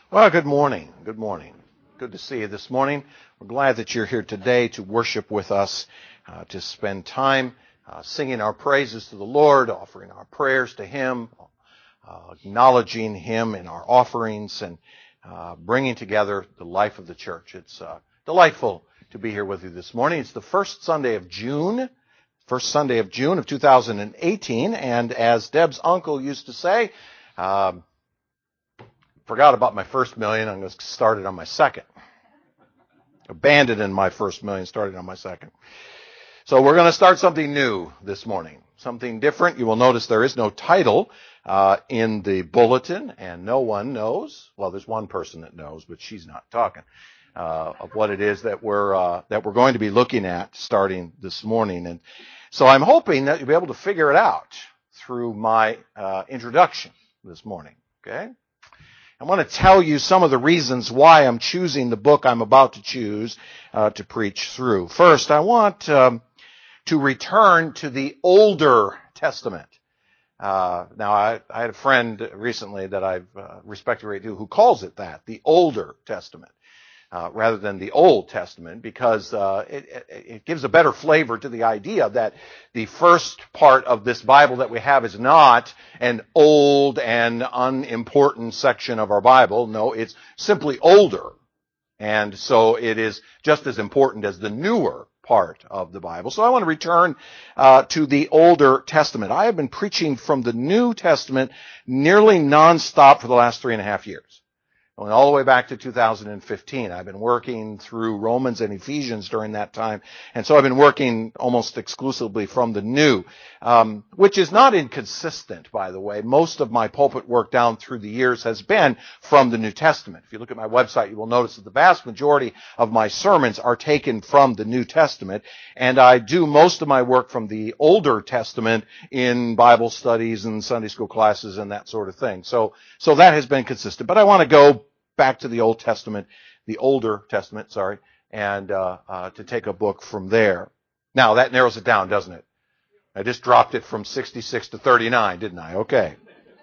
Well, good morning. Good morning. Good to see you this morning. We're glad that you're here today to worship with us, to spend time singing our praises to the Lord, offering our prayers to Him, acknowledging Him in our offerings, and bringing together the life of the church. It's delightful to be here with you this morning. It's the first Sunday of June of 2018, and as Deb's uncle used to say, forgot about my first million. I'm going to start it on my second. Abandoned my first million, started on my second. So we're going to start something new this morning, something different. You will notice there is no title in the bulletin, and no one knows. Well, there's one person that knows, but she's not talking of what it is that we're going to be looking at starting this morning. And so I'm hoping that you'll be able to figure it out through my introduction this morning. Okay. I want to tell you some of the reasons why I'm choosing the book I'm about to choose to preach through. First, I want to return to the Older Testament. Now, I had a friend recently that I've respected very deeply who calls it that, the Older Testament, rather than the Old Testament, because it gives a better flavor to the idea that the first part of this Bible that we have is not an old and unimportant section of our Bible. No, it's simply older. And so it is just as important as the newer part of the Bible. So I want to return to the Older Testament. I have been preaching from the New Testament nearly nonstop for the last 3.5 years. Going all the way back to 2015. I've been working through Romans and Ephesians during that time. And so I've been working almost exclusively from the New, which is not inconsistent, by the way. Most of my pulpit work down through the years has been from the New Testament. If you look at my website, you will notice that the vast majority of my sermons are taken from the New Testament. And I do most of my work from the Older Testament in Bible studies and Sunday school classes and that sort of thing. So that has been consistent. But I want to go back to the Older Testament, and to take a book from there. Now, that narrows it down, doesn't it? I just dropped it from 66 to 39, didn't I? Okay.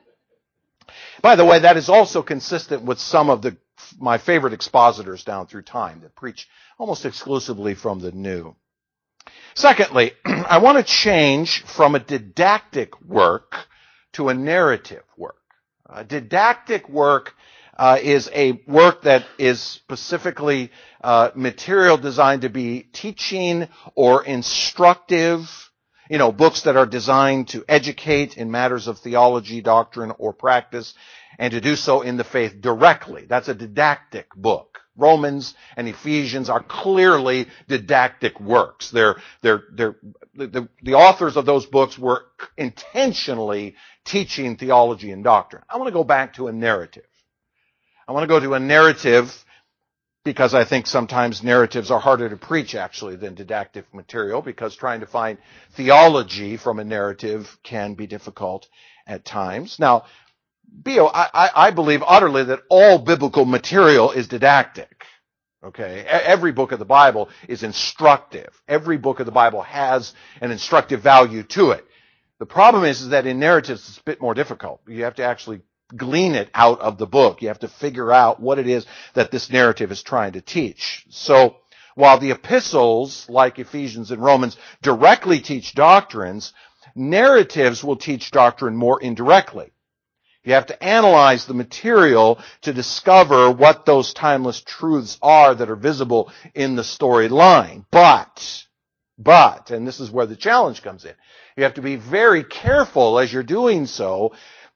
By the way, that is also consistent with some of my favorite expositors down through time that preach almost exclusively from the New. Secondly, I want to change from a didactic work to a narrative work. A didactic work is a work that is specifically material designed to be teaching or instructive, books that are designed to educate in matters of theology, doctrine, or practice, and to do so in the faith directly. That's a didactic book. Romans and Ephesians are clearly didactic works. The authors of those books were intentionally teaching theology and doctrine. I want to go back to a narrative. I want to go to a narrative because I think sometimes narratives are harder to preach, actually, than didactic material, because trying to find theology from a narrative can be difficult at times. Now, I believe utterly that all biblical material is didactic. Okay? Every book of the Bible is instructive. Every book of the Bible has an instructive value to it. The problem is that in narratives it's a bit more difficult. You have to actually glean it out of the book. You have to figure out what it is that this narrative is trying to teach. So while the epistles, like Ephesians and Romans, directly teach doctrines, narratives will teach doctrine more indirectly. You have to analyze the material to discover what those timeless truths are that are visible in the storyline. But, and this is where the challenge comes in, you have to be very careful as you're doing so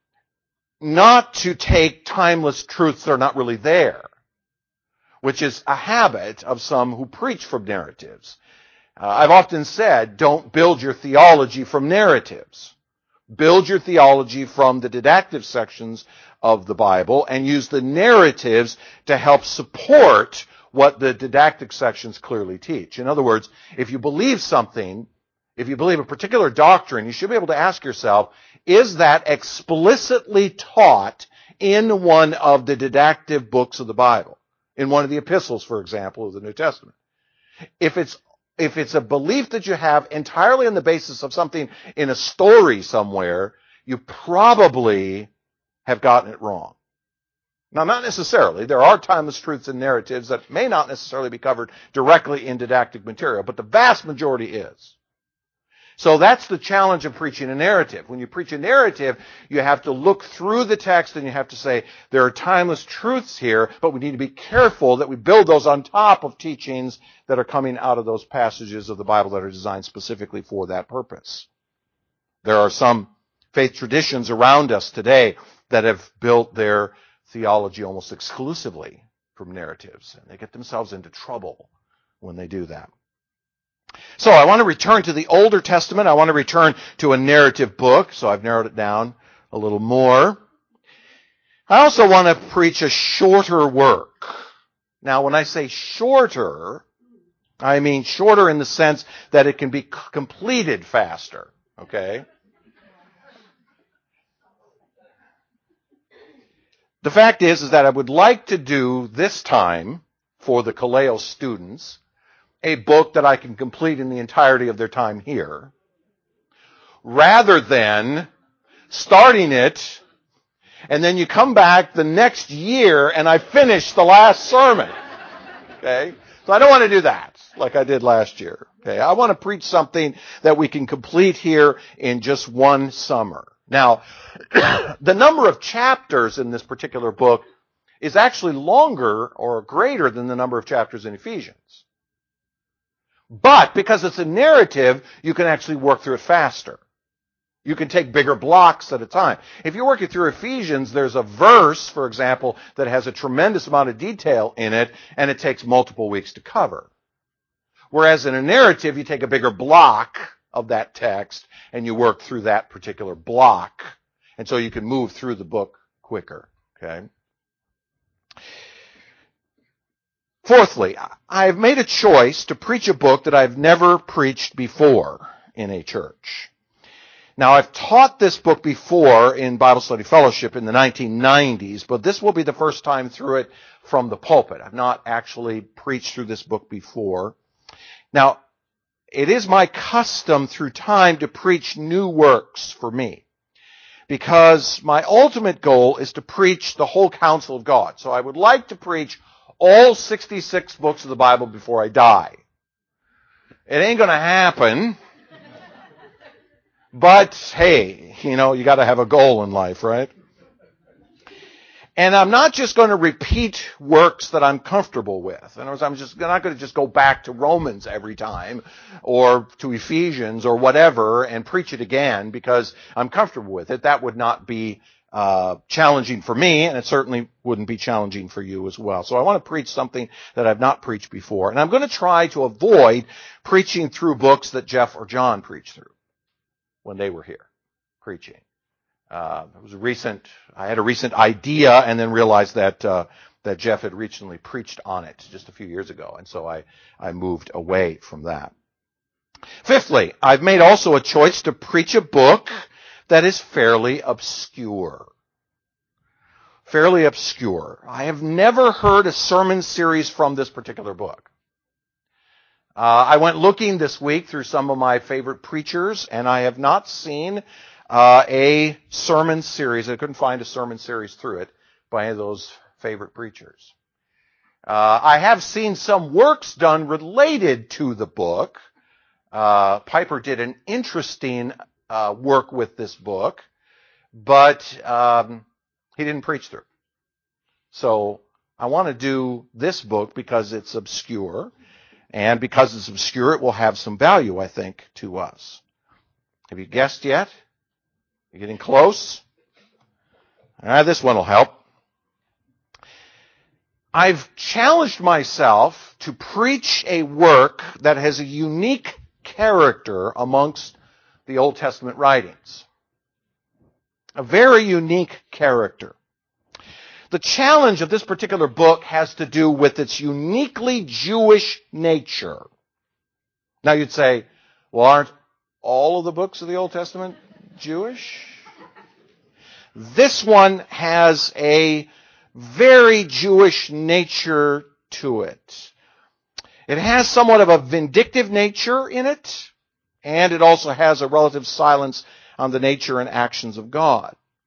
not to take timeless truths that are not really there, which is a habit of some who preach from narratives. I've often said, don't build your theology from narratives. Build your theology from the didactic sections of the Bible and use the narratives to help support what the didactic sections clearly teach. In other words, if you believe something, if you believe a particular doctrine, you should be able to ask yourself, is that explicitly taught in one of the didactic books of the Bible? In one of the epistles, for example, of the New Testament. If it's a belief that you have entirely on the basis of something in a story somewhere, you probably have gotten it wrong. Now, not necessarily. There are timeless truths in narratives that may not necessarily be covered directly in didactic material, but the vast majority is. So that's the challenge of preaching a narrative. When you preach a narrative, you have to look through the text and you have to say, there are timeless truths here, but we need to be careful that we build those on top of teachings that are coming out of those passages of the Bible that are designed specifically for that purpose. There are some faith traditions around us today that have built their theology almost exclusively from narratives, and they get themselves into trouble when they do that. So I want to return to the Older Testament. I want to return to a narrative book, so I've narrowed it down a little more. I also want to preach a shorter work. Now, when I say shorter, I mean shorter in the sense that it can be completed faster, okay? The fact is that I would like to do this time for the Kaleo students a book that I can complete in the entirety of their time here, rather than starting it and then you come back the next year and I finish the last sermon. Okay? So I don't want to do that like I did last year. Okay? I want to preach something that we can complete here in just one summer. Now, the number of chapters in this particular book is actually longer or greater than the number of chapters in Ephesians. But because it's a narrative, you can actually work through it faster. You can take bigger blocks at a time. If you're working through Ephesians, there's a verse, for example, that has a tremendous amount of detail in it, and it takes multiple weeks to cover. Whereas in a narrative, you take a bigger block of that text, and you work through that particular block. And so you can move through the book quicker. Okay? Fourthly, I've made a choice to preach a book that I've never preached before in a church. Now, I've taught this book before in Bible Study Fellowship in the 1990s, but this will be the first time through it from the pulpit. I've not actually preached through this book before. Now, it is my custom through time to preach new works for me, because my ultimate goal is to preach the whole counsel of God. So I would like to preach all 66 books of the Bible before I die. It ain't going to happen. But, hey, you got to have a goal in life, right? And I'm not just going to repeat works that I'm comfortable with. In other words, I'm not going to just go back to Romans every time or to Ephesians or whatever and preach it again because I'm comfortable with it. That would not be challenging for me, and it certainly wouldn't be challenging for you as well. So I want to preach something that I've not preached before. And I'm going to try to avoid preaching through books that Jeff or John preached through when they were here preaching. I had a recent idea and then realized that Jeff had recently preached on it just a few years ago. And so I moved away from that. Fifthly, I've made also a choice to preach a book that is fairly obscure. Fairly obscure. I have never heard a sermon series from this particular book. I went looking this week through some of my favorite preachers, and I have not seen a sermon series. I couldn't find a sermon series through it by any of those favorite preachers. I have seen some works done related to the book. Piper did an interesting work with this book, but he didn't preach through. So I want to do this book because it's obscure, and because it's obscure, it will have some value, I think, to us. Have you guessed yet? You getting close? This one will help. I've challenged myself to preach a work that has a unique character amongst the Old Testament writings. A very unique character. The challenge of this particular book has to do with its uniquely Jewish nature. Now you'd say, well, aren't all of the books of the Old Testament Jewish? This one has a very Jewish nature to it. It has somewhat of a vindictive nature in it, and it also has a relative silence on the nature and actions of God.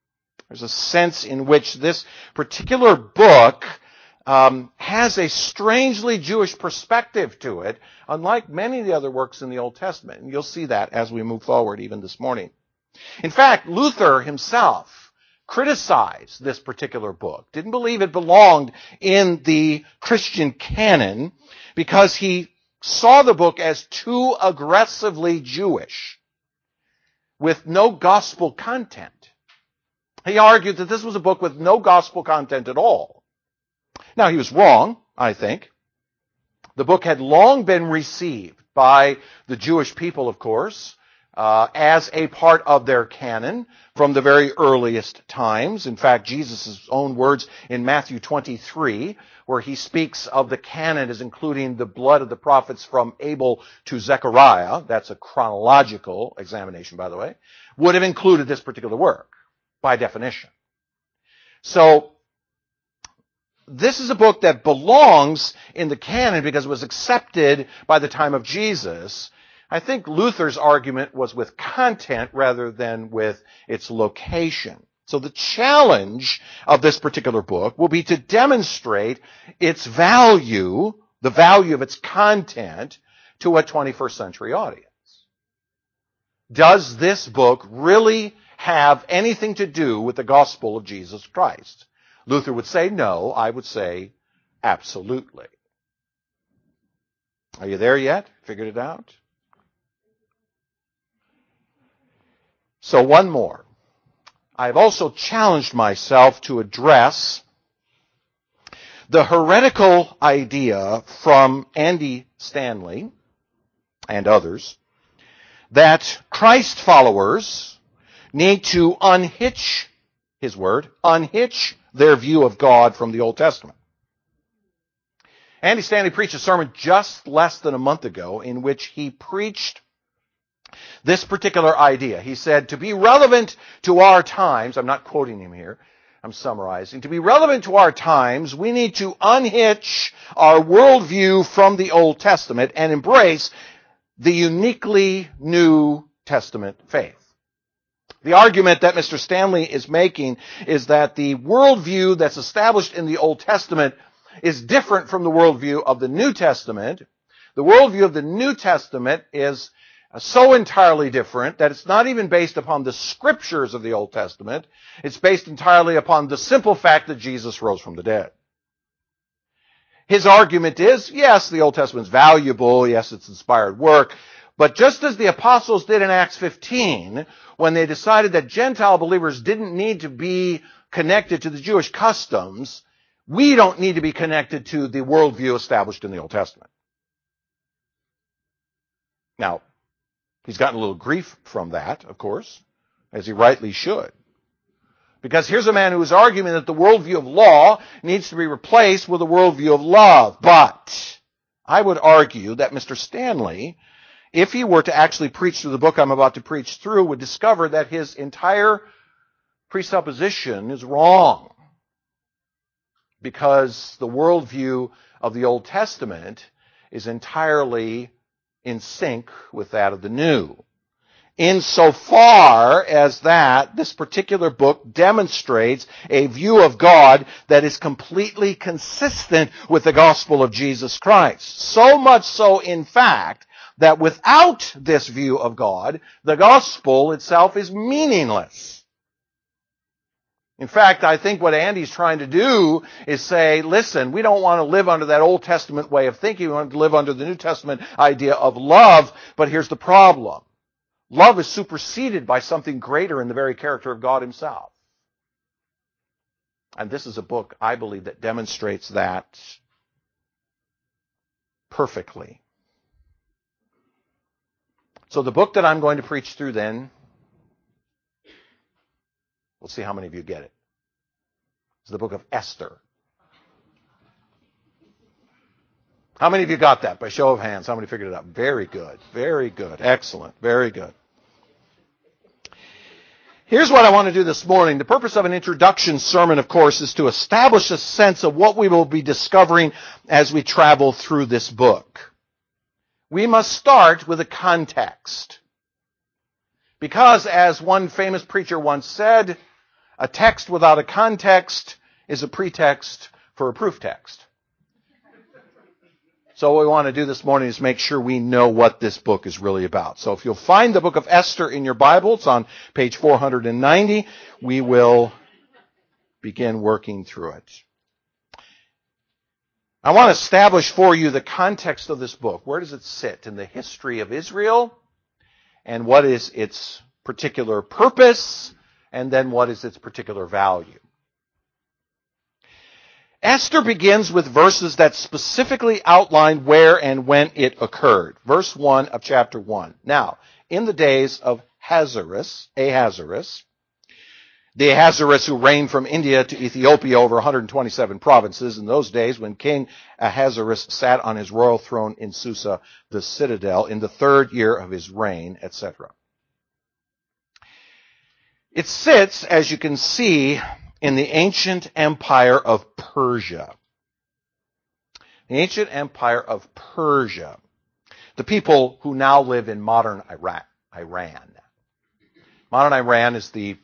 There's a sense in which this particular book has a strangely Jewish perspective to it, unlike many of the other works in the Old Testament. And you'll see that as we move forward even this morning. In fact, Luther himself criticized this particular book, didn't believe it belonged in the Christian canon because he saw the book as too aggressively Jewish, with no gospel content. He argued that this was a book with no gospel content at all. Now, he was wrong, I think. The book had long been received by the Jewish people, of course, as a part of their canon from the very earliest times. In fact, Jesus' own words in Matthew 23, where he speaks of the canon as including the blood of the prophets from Abel to Zechariah, that's a chronological examination, by the way, would have included this particular work, by definition. So, this is a book that belongs in the canon because it was accepted by the time of Jesus. I think Luther's argument was with content rather than with its location. So the challenge of this particular book will be to demonstrate its value, the value of its content, to a 21st century audience. Does this book really have anything to do with the gospel of Jesus Christ? Luther would say no. I would say absolutely. Are you there yet? Figured it out? So one more. I've also challenged myself to address the heretical idea from Andy Stanley and others that Christ followers need to unhitch their view of God from the Old Testament. Andy Stanley preached a sermon just less than a month ago in which he preached this particular idea. He said, to be relevant to our times, I'm not quoting him here, I'm summarizing, to be relevant to our times, we need to unhitch our worldview from the Old Testament and embrace the uniquely New Testament faith. The argument that Mr. Stanley is making is that the worldview that's established in the Old Testament is different from the worldview of the New Testament. The worldview of the New Testament is so entirely different that it's not even based upon the scriptures of the Old Testament. It's based entirely upon the simple fact that Jesus rose from the dead. His argument is, yes, the Old Testament is valuable. Yes, it's inspired work. But just as the apostles did in Acts 15, when they decided that Gentile believers didn't need to be connected to the Jewish customs, we don't need to be connected to the worldview established in the Old Testament. Now, he's gotten a little grief from that, of course, as he rightly should. Because here's a man who is arguing that the worldview of law needs to be replaced with a worldview of love. But I would argue that Mr. Stanley, if he were to actually preach through the book I'm about to preach through, would discover that his entire presupposition is wrong. Because the worldview of the Old Testament is entirely in sync with that of the New. Insofar as that, this particular book demonstrates a view of God that is completely consistent with the gospel of Jesus Christ. So much so, in fact, that without this view of God, the gospel itself is meaningless. In fact, I think what Andy's trying to do is say, listen, we don't want to live under that Old Testament way of thinking. We want to live under the New Testament idea of love. But here's the problem. Love is superseded by something greater in the very character of God himself. And this is a book, I believe, that demonstrates that perfectly. So the book that I'm going to preach through then, we'll see how many of you get it. It's the book of Esther. How many of you got that? By show of hands, how many figured it out? Very good. Very good. Excellent. Very good. Here's what I want to do this morning. The purpose of an introduction sermon, of course, is to establish a sense of what we will be discovering as we travel through this book. We must start with a context. Because, as one famous preacher once said, A text without a context is a pretext for a proof text. So what we want to do this morning is make sure we know what this book is really about. So if you'll find the book of Esther in your Bible, it's on page 490, we will begin working through it. I want to establish for you the context of this book. Where does it sit in the history of Israel? And what is its particular purpose? And then what is its particular value? Esther begins with verses that specifically outline where and when it occurred. Verse 1 of chapter 1. Now, in the days of Ahasuerus, the Ahasuerus who reigned from India to Ethiopia over 127 provinces, in those days when King Ahasuerus sat on his royal throne in Susa, the citadel, in the 3rd year of his reign, etc. It sits, as you can see, in the ancient empire of Persia. The ancient empire of Persia. The people who now live in modern Iran. Modern Iran is the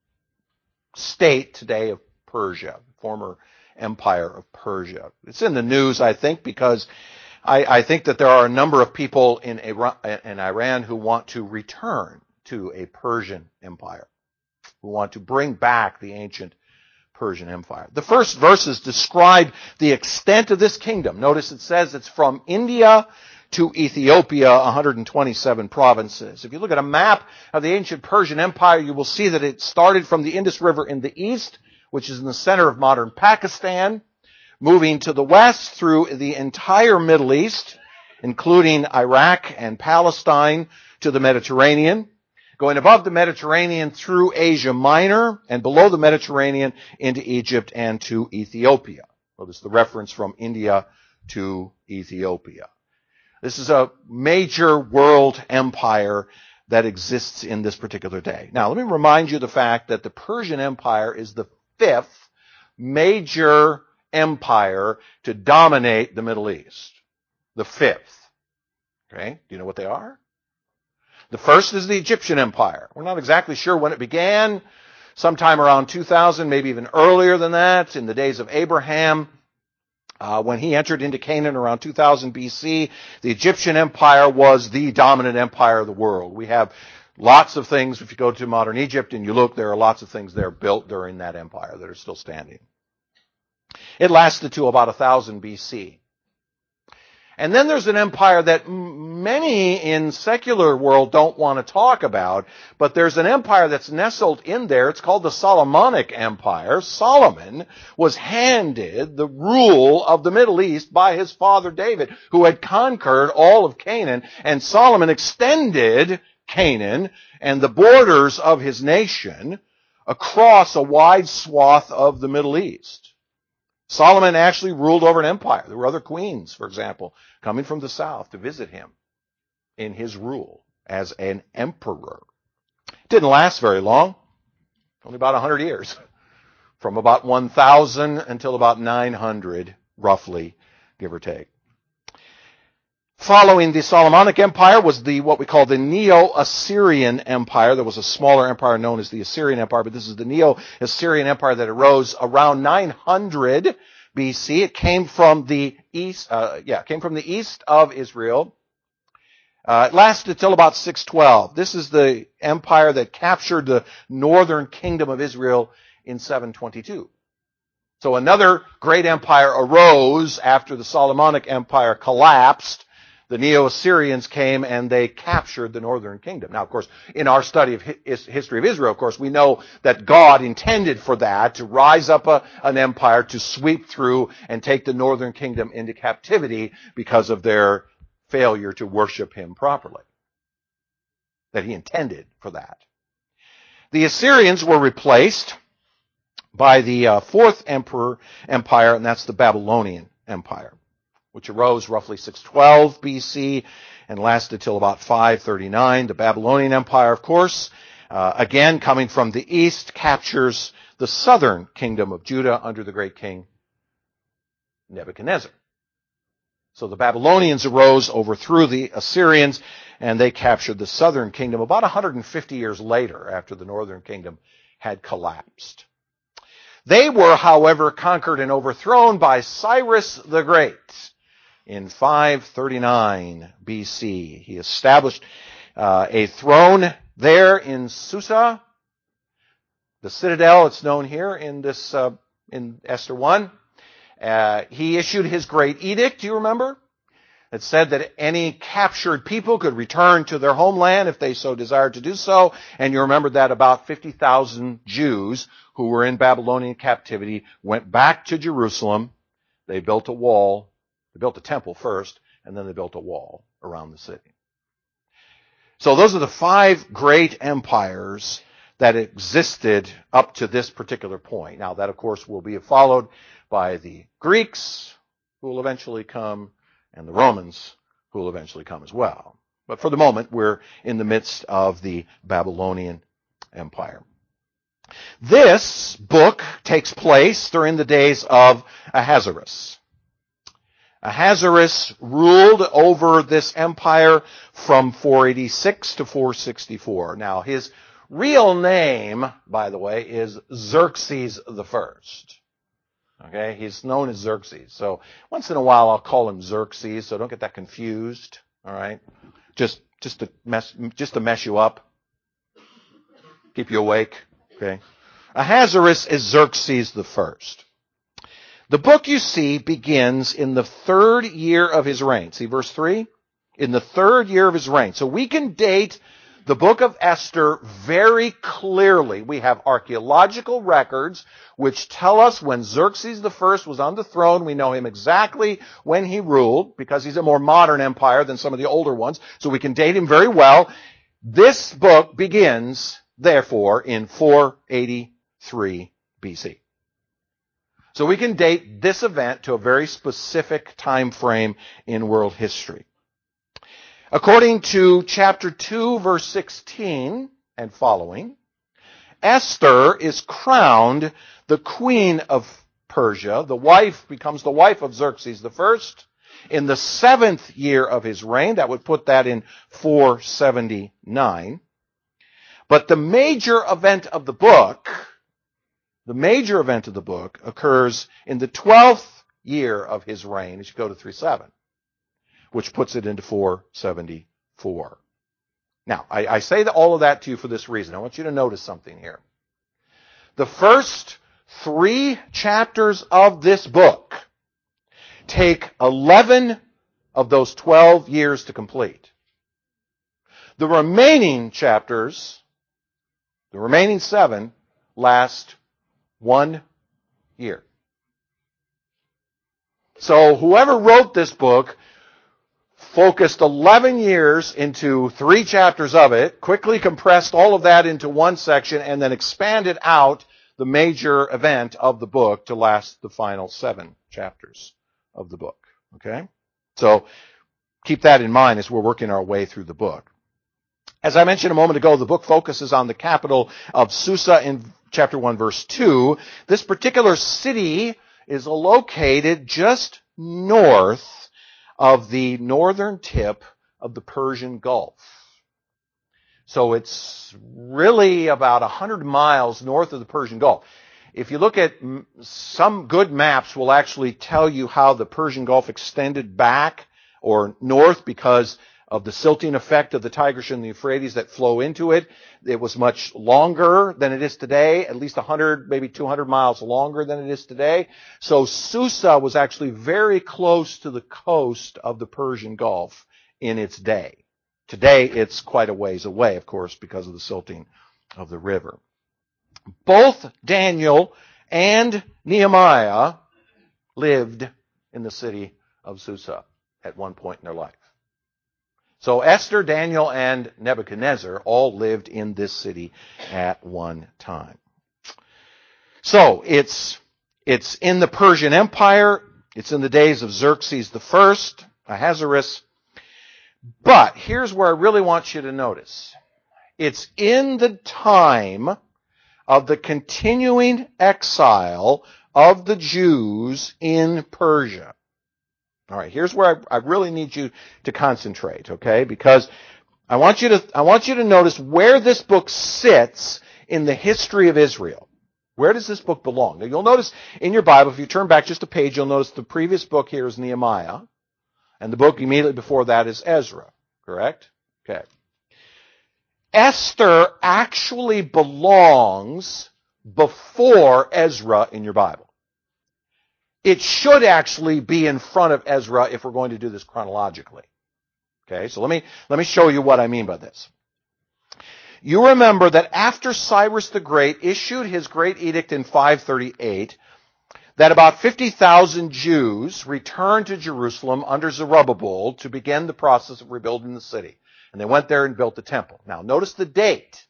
state today of Persia, former empire of Persia. It's in the news, I think, because I think that there are a number of people in Iran who want to return to a Persian empire, who want to bring back the ancient Persian Empire. The first verses describe the extent of this kingdom. Notice it says it's from India to Ethiopia, 127 provinces. If you look at a map of the ancient Persian Empire, you will see that it started from the Indus River in the east, which is in the center of modern Pakistan, moving to the west through the entire Middle East, including Iraq and Palestine, to the Mediterranean, going above the Mediterranean through Asia Minor, and below the Mediterranean into Egypt and to Ethiopia. Notice the reference from India to Ethiopia. This is a major world empire that exists in this particular day. Now, let me remind you the fact that the Persian Empire is the 5th major empire to dominate the Middle East. The 5th. Okay? Do you know what they are? The first is the Egyptian Empire. We're not exactly sure when it began, sometime around 2000, maybe even earlier than that, in the days of Abraham. When he entered into Canaan around 2000 BC, the Egyptian Empire was the dominant empire of the world. We have lots of things, if you go to modern Egypt and you look, there are lots of things there built during that empire that are still standing. It lasted to about 1000 BC. And then there's an empire that many in secular world don't want to talk about, but there's an empire that's nestled in there. It's called the Solomonic Empire. Solomon was handed the rule of the Middle East by his father David, who had conquered all of Canaan, and Solomon extended Canaan and the borders of his nation across a wide swath of the Middle East. Solomon actually ruled over an empire. There were other queens, for example, coming from the south to visit him in his rule as an emperor. It didn't last very long, only about 100 years, from about 1000 until about 900, roughly, give or take. Following the Solomonic Empire was what we call the Neo-Assyrian Empire. There was a smaller empire known as the Assyrian Empire, but this is the Neo-Assyrian Empire that arose around 900 BC. It came from the east, of Israel. It lasted till about 612. This is the empire that captured the northern kingdom of Israel in 722. So another great empire arose after the Solomonic Empire collapsed. The Neo-Assyrians came and they captured the northern kingdom. Now, of course, in our study of history of Israel, of course, we know that God intended for that, to rise up an empire, to sweep through and take the northern kingdom into captivity because of their failure to worship him properly. That he intended for that. The Assyrians were replaced by the fourth empire, and that's the Babylonian Empire, which arose roughly 612 BC and lasted till about 539. The Babylonian Empire, of course, again coming from the east, captures the southern kingdom of Judah under the great king Nebuchadnezzar. So the Babylonians arose, overthrew the Assyrians, and they captured the southern kingdom about 150 years later, after the northern kingdom had collapsed. They were, however, conquered and overthrown by Cyrus the Great in 539 BC. He established a throne there in Susa, the citadel. It's known here in this in Esther 1. He issued his great edict. Do you remember? It said that any captured people could return to their homeland if they so desired to do so. And you remember that about 50,000 Jews who were in Babylonian captivity went back to Jerusalem. They built a wall. They built a temple first, and then they built a wall around the city. So those are the 5 great empires that existed up to this particular point. Now that, of course, will be followed by the Greeks, who will eventually come, and the Romans, who will eventually come as well. But for the moment, we're in the midst of the Babylonian Empire. This book takes place during the days of Ahasuerus. Ahasuerus ruled over this empire from 486 to 464. Now, his real name, by the way, is Xerxes the First. Okay, he's known as Xerxes. So once in a while I'll call him Xerxes, so don't get that confused. All right, just to mess you up, keep you awake. Okay, Ahasuerus is Xerxes the First. The book, you see, begins in the 3rd year of his reign. See verse 3? In the 3rd year of his reign. So we can date the book of Esther very clearly. We have archaeological records which tell us when Xerxes the First was on the throne. We know him exactly when he ruled because he's a more modern empire than some of the older ones. So we can date him very well. This book begins, therefore, in 483 BC. So we can date this event to a very specific time frame in world history. According to chapter 2, verse 16 and following, Esther is crowned the queen of Persia. The wife becomes the wife of Xerxes the First in the 7th year of his reign. That would put that in 479. But the major event of the book occurs in the 12th year of his reign as you go to 37. Which puts it into 474. Now, I say all of that to you for this reason. I want you to notice something here. The first 3 chapters of this book take 11 of those 12 years to complete. The remaining chapters, the remaining 7, last 1 year. So whoever wrote this book focused 11 years into 3 chapters of it, quickly compressed all of that into one section, and then expanded out the major event of the book to last the final 7 chapters of the book. Okay? So keep that in mind as we're working our way through the book. As I mentioned a moment ago, the book focuses on the capital of Susa in chapter 1, verse 2. This particular city is located just north of the northern tip of the Persian Gulf. So it's really about 100 miles north of the Persian Gulf. If you look at some good maps, will actually tell you how the Persian Gulf extended back or north because of the silting effect of the Tigris and the Euphrates that flow into it. It was much longer than it is today, at least 100, maybe 200 miles longer than it is today. So Susa was actually very close to the coast of the Persian Gulf in its day. Today, it's quite a ways away, of course, because of the silting of the river. Both Daniel and Nehemiah lived in the city of Susa at one point in their life. So Esther, Daniel, and Nebuchadnezzar all lived in this city at one time. So it's in the Persian Empire. It's in the days of Xerxes the First, Ahasuerus. But here's where I really want you to notice. It's in the time of the continuing exile of the Jews in Persia. All right, here's where I really need you to concentrate, okay? Because I want you to notice where this book sits in the history of Israel? Where does this book belong? Now, you'll notice in your Bible, if you turn back just a page, you'll notice the previous book here is Nehemiah, and the book immediately before that is Ezra, correct? Okay. Esther actually belongs before Ezra in your Bible. It should actually be in front of Ezra if we're going to do this chronologically. Okay, so let me show you what I mean by this. You remember that after Cyrus the Great issued his great edict in 538, that about 50,000 Jews returned to Jerusalem under Zerubbabel to begin the process of rebuilding the city. And they went there and built the temple. Now, notice the date,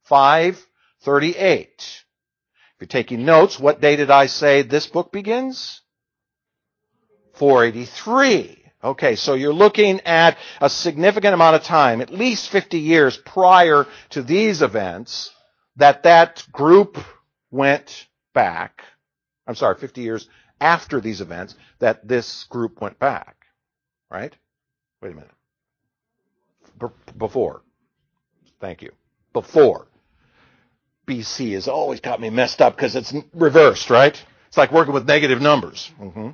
538. If you're taking notes, what day did I say this book begins? 483. Okay, so you're looking at a significant amount of time, at least 50 years prior to these events, that group went back. I'm sorry, 50 years after these events, that this group went back. Right? Wait a minute. Before. Thank you. Before. BC has always got me messed up because it's reversed, right? It's like working with negative numbers. Mm-hmm.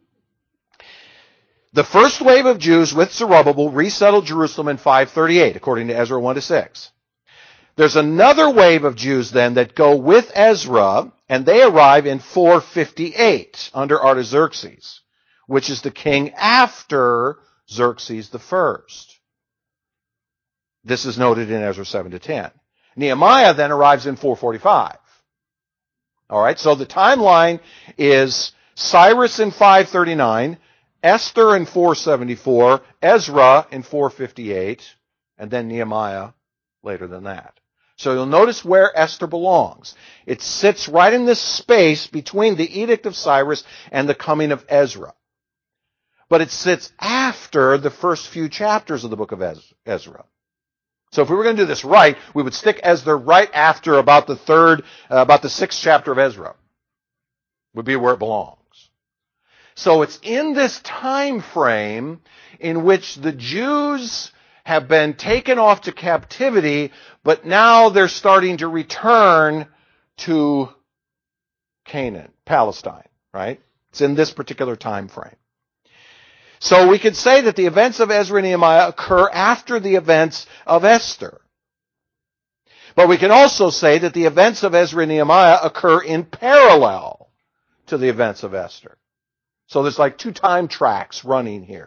The first wave of Jews with Zerubbabel resettled Jerusalem in 538, according to Ezra 1-6. There's another wave of Jews then that go with Ezra, and they arrive in 458 under Artaxerxes, which is the king after Xerxes the First. This is noted in Ezra 7-10. Nehemiah then arrives in 445. All right, so the timeline is Cyrus in 539, Esther in 474, Ezra in 458, and then Nehemiah later than that. So you'll notice where Esther belongs. It sits right in this space between the Edict of Cyrus and the coming of Ezra. But it sits after the first few chapters of the book of Ezra. So if we were going to do this right, we would stick Ezra right after about the sixth chapter of Ezra. Would be where it belongs. So it's in this time frame in which the Jews have been taken off to captivity, but now they're starting to return to Canaan, Palestine, right? It's in this particular time frame. So we could say that the events of Ezra and Nehemiah occur after the events of Esther. But we can also say that the events of Ezra and Nehemiah occur in parallel to the events of Esther. So there's like two time tracks running here.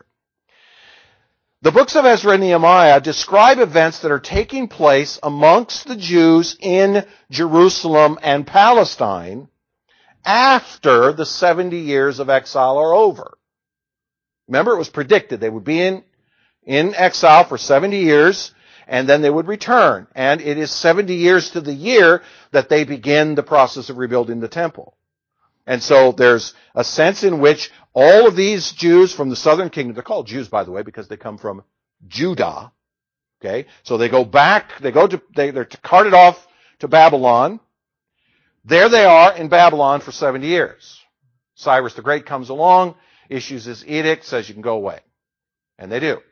The books of Ezra and Nehemiah describe events that are taking place amongst the Jews in Jerusalem and Palestine after the 70 years of exile are over. Remember, it was predicted they would be in exile for 70 years, and then they would return. And it is 70 years to the year that they begin the process of rebuilding the temple. And so there's a sense in which all of these Jews from the southern kingdom, they're called Jews, by the way, because they come from Judah. Okay? So they go back, they're carted off to Babylon. There they are in Babylon for 70 years. Cyrus the Great comes along, issues his edict, says you can go away. And they do.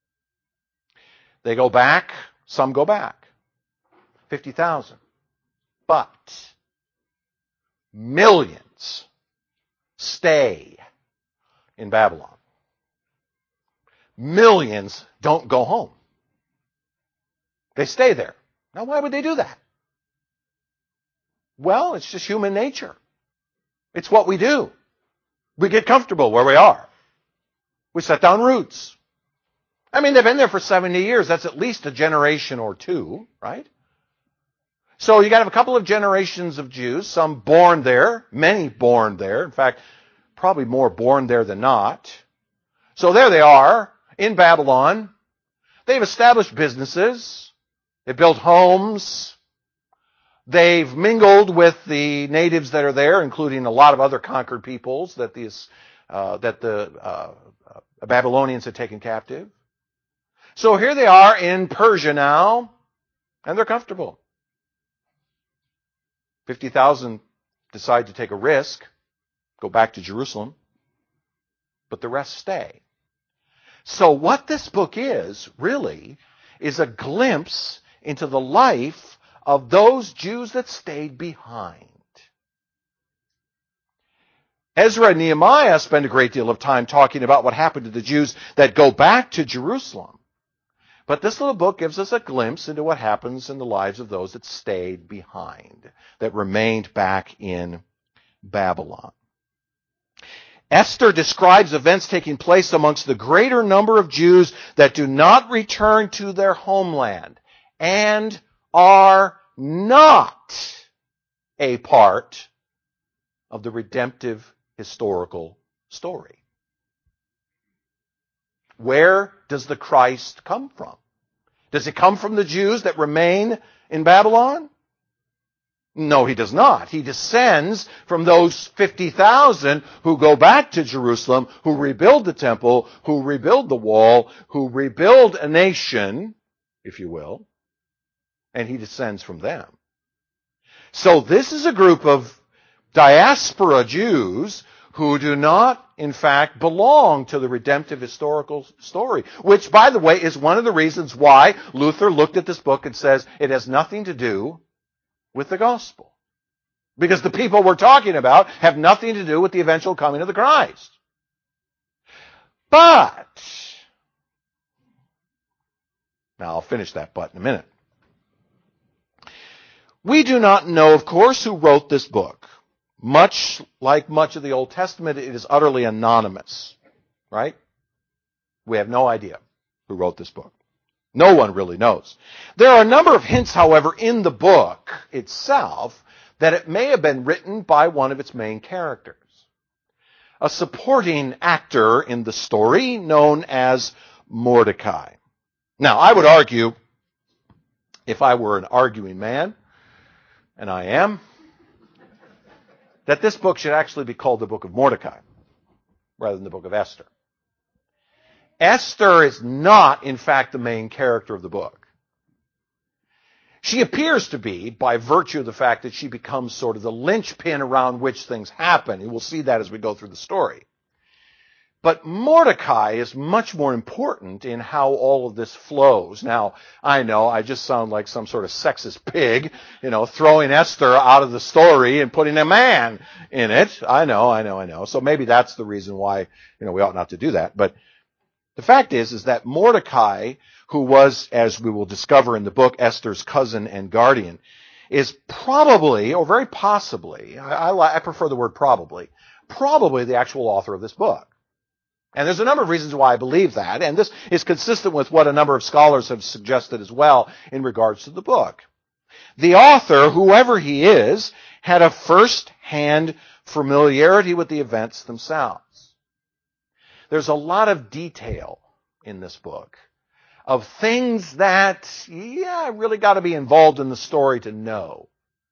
They go back, some go back. 50,000. But millions stay in Babylon. Millions don't go home. They stay there. Now, why would they do that? Well, it's just human nature. It's what we do. We get comfortable where we are. We set down roots. I mean, they've been there for 70 years. That's at least a generation or two, right? So you got to have a couple of generations of Jews, some born there, many born there. In fact, probably more born there than not. So there they are in Babylon. They've established businesses. They've built homes. They've mingled with the natives that are there, including a lot of other conquered peoples that the Babylonians had taken captive. So here they are in Persia now, and they're comfortable. 50,000 decide to take a risk, go back to Jerusalem, but the rest stay. So what this book is, really, is a glimpse into the life of those Jews that stayed behind. Ezra and Nehemiah spend a great deal of time talking about what happened to the Jews that go back to Jerusalem. But this little book gives us a glimpse into what happens in the lives of those that stayed behind, that remained back in Babylon. Esther describes events taking place amongst the greater number of Jews that do not return to their homeland and are not a part of the redemptive historical story. Where does the Christ come from? Does it come from the Jews that remain in Babylon? No, he does not. He descends from those 50,000 who go back to Jerusalem, who rebuild the temple, who rebuild the wall, who rebuild a nation, if you will, and he descends from them. So this is a group of diaspora Jews who do not, in fact, belong to the redemptive historical story, which, by the way, is one of the reasons why Luther looked at this book and says it has nothing to do with the gospel. Because the people we're talking about have nothing to do with the eventual coming of the Christ. But, now I'll finish that but in a minute. We do not know, of course, who wrote this book. Much like much of the Old Testament, it is utterly anonymous, right? We have no idea who wrote this book. No one really knows. There are a number of hints, however, in the book itself that it may have been written by one of its main characters, a supporting actor in the story known as Mordecai. Now, I would argue, if I were an arguing man, and I am, that this book should actually be called the Book of Mordecai rather than the Book of Esther. Esther is not, in fact, the main character of the book. She appears to be, by virtue of the fact that she becomes sort of the linchpin around which things happen. And we'll see that as we go through the story. But Mordecai is much more important in how all of this flows. Now, I know I just sound like some sort of sexist pig, throwing Esther out of the story and putting a man in it. I know. So maybe that's the reason why, we ought not to do that. But the fact is that Mordecai, who was, as we will discover in the book, Esther's cousin and guardian, is probably, or very possibly, I prefer the word probably the actual author of this book. And there's a number of reasons why I believe that, and this is consistent with what a number of scholars have suggested as well in regards to the book. The author, whoever he is, had a first-hand familiarity with the events themselves. There's a lot of detail in this book of things that, really got to be involved in the story to know.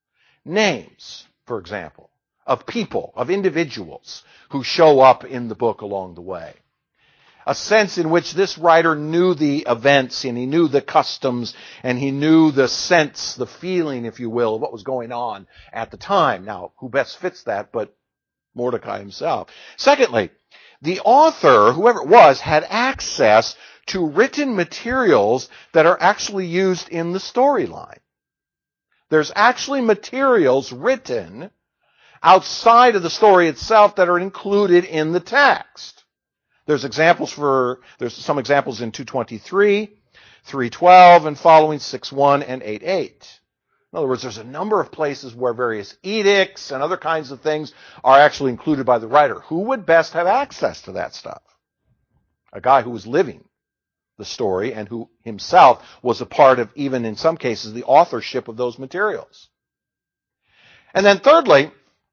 Names, for example, of people, of individuals who show up in the book along the way. A sense in which this writer knew the events and he knew the customs and he knew the sense, the feeling, if you will, of what was going on at the time. Now, who best fits that but Mordecai himself? Secondly, the author, whoever it was, had access to written materials that are actually used in the storyline. There's actually materials written outside of the story itself that are included in the text. There's some examples in 2:23, 3:12, and following 6:1 and 8:8. In other words, there's a number of places where various edicts and other kinds of things are actually included by the writer. Who would best have access to that stuff? A guy who was living the story and who himself was a part of, even in some cases, the authorship of those materials. And then thirdly,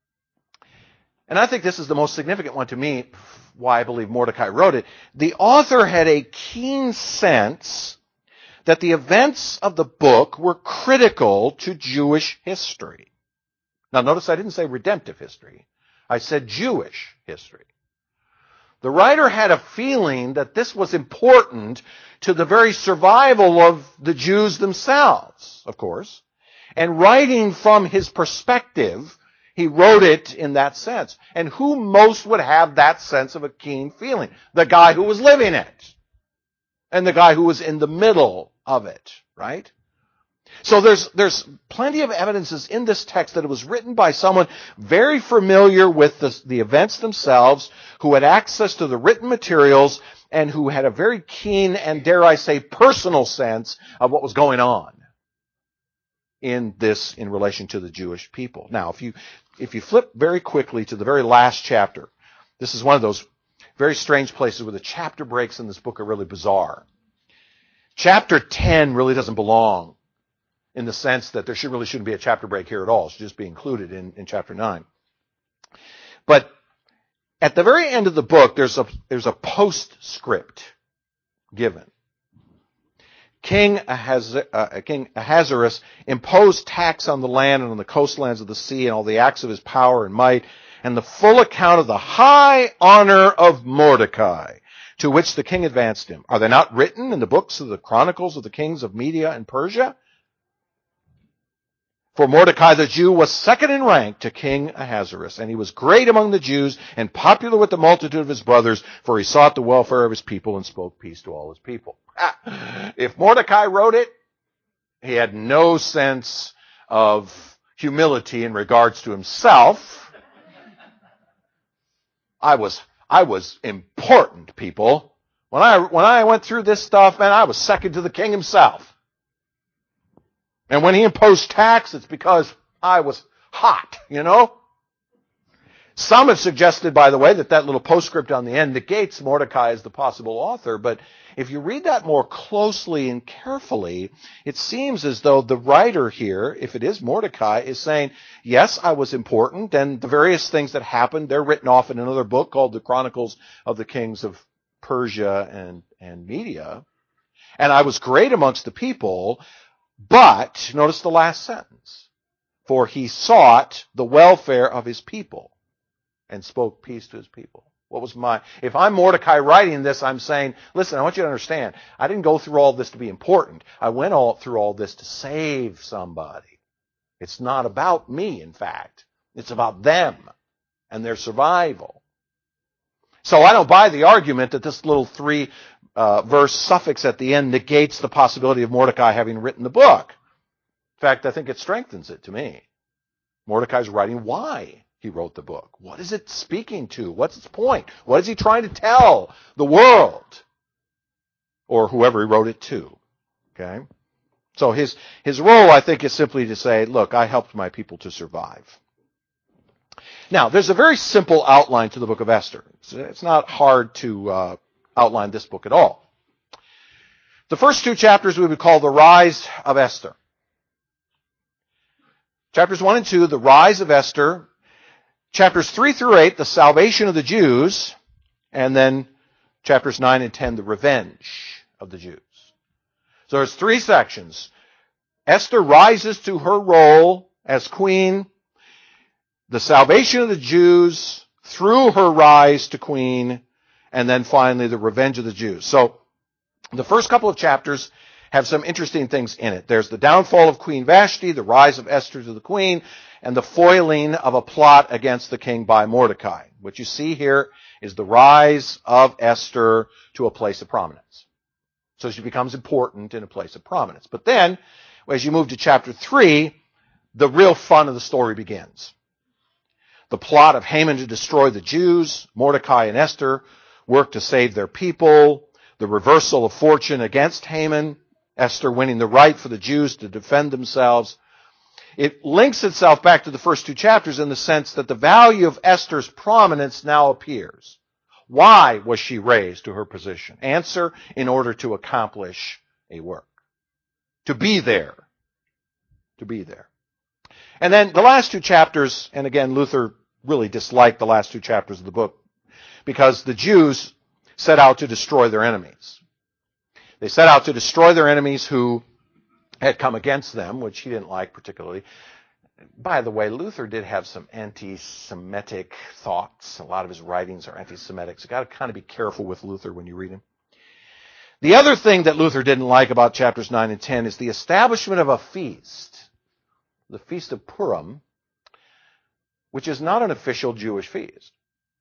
and I think this is the most significant one to me, why I believe Mordecai wrote it, the author had a keen sense that the events of the book were critical to Jewish history. Now notice I didn't say redemptive history. I said Jewish history. The writer had a feeling that this was important to the very survival of the Jews themselves, of course. And writing from his perspective, he wrote it in that sense. And who most would have that sense of a keen feeling? The guy who was living it. And the guy who was in the middle of it, right? So there's plenty of evidences in this text that it was written by someone very familiar with the events themselves, who had access to the written materials, and who had a very keen and, dare I say, personal sense of what was going on in relation to the Jewish people. Now, if you flip very quickly to the very last chapter, this is one of those very strange places where the chapter breaks in this book are really bizarre. Chapter 10 really doesn't belong in the sense that there really shouldn't be a chapter break here at all. It should just be included in chapter 9. But at the very end of the book, there's a postscript given. King Ahasuerus imposed tax on the land and on the coastlands of the sea and all the acts of his power and might, and the full account of the high honor of Mordecai, to which the king advanced him. Are they not written in the books of the chronicles of the kings of Media and Persia? For Mordecai the Jew was second in rank to King Ahasuerus, and he was great among the Jews and popular with the multitude of his brothers, for he sought the welfare of his people and spoke peace to all his people. If Mordecai wrote it, he had no sense of humility in regards to himself. I was important, people. When I went through this stuff, man, I was second to the king himself. And when he imposed tax, it's because I was hot, you know? Some have suggested, by the way, that little postscript on the end negates Mordecai as the possible author, but if you read that more closely and carefully, it seems as though the writer here, if it is Mordecai, is saying, yes, I was important, and the various things that happened, they're written off in another book called the Chronicles of the Kings of Persia and Media, and I was great amongst the people. But, notice the last sentence, for he sought the welfare of his people and spoke peace to his people. If I'm Mordecai writing this, I'm saying, listen, I want you to understand, I didn't go through all this to be important. I went through all this to save somebody. It's not about me, in fact. It's about them and their survival. So I don't buy the argument that this little verse suffix at the end negates the possibility of Mordecai having written the book. In fact, I think it strengthens it to me. Mordecai's writing why he wrote the book. What is it speaking to? What's its point? What is he trying to tell the world? Or whoever he wrote it to. Okay? So his role, I think, is simply to say, look, I helped my people to survive. Now, there's a very simple outline to the book of Esther. It's not hard to outline this book at all. The first two chapters we would call the rise of Esther. Chapters 1 and 2, the rise of Esther. Chapters 3 through 8, the salvation of the Jews. And then chapters 9 and 10, the revenge of the Jews. So there's three sections. Esther rises to her role as queen. The salvation of the Jews through her rise to queen. And then finally, the revenge of the Jews. So the first couple of chapters have some interesting things in it. There's the downfall of Queen Vashti, the rise of Esther to the queen, and the foiling of a plot against the king by Mordecai. What you see here is the rise of Esther to a place of prominence. So she becomes important in a place of prominence. But then, as you move to chapter 3, the real fun of the story begins. The plot of Haman to destroy the Jews, Mordecai and Esther work to save their people, the reversal of fortune against Haman, Esther winning the right for the Jews to defend themselves. It links itself back to the first two chapters in the sense that the value of Esther's prominence now appears. Why was she raised to her position? Answer, in order to accomplish a work. To be there. To be there. And then the last two chapters, and again, Luther really disliked the last two chapters of the book because the Jews set out to destroy their enemies. They set out to destroy their enemies who had come against them, which he didn't like particularly. By the way, Luther did have some anti-Semitic thoughts. A lot of his writings are anti-Semitic, so you've got to kind of be careful with Luther when you read him. The other thing that Luther didn't like about chapters 9 and 10 is the establishment of a feast, the Feast of Purim, which is not an official Jewish feast.